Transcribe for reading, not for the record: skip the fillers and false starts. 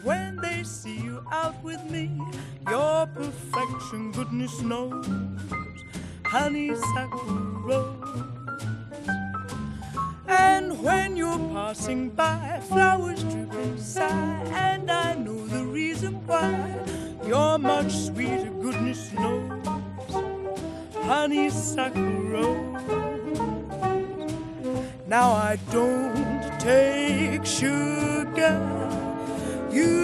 When they see you out with me, your perfection, goodness knows, honeysuckle rose. And when you're passing by, flowers droop and sigh, and I know the reason why. You're much sweeter, goodness knows, honeysuckle rose. Now I don't take sugar. You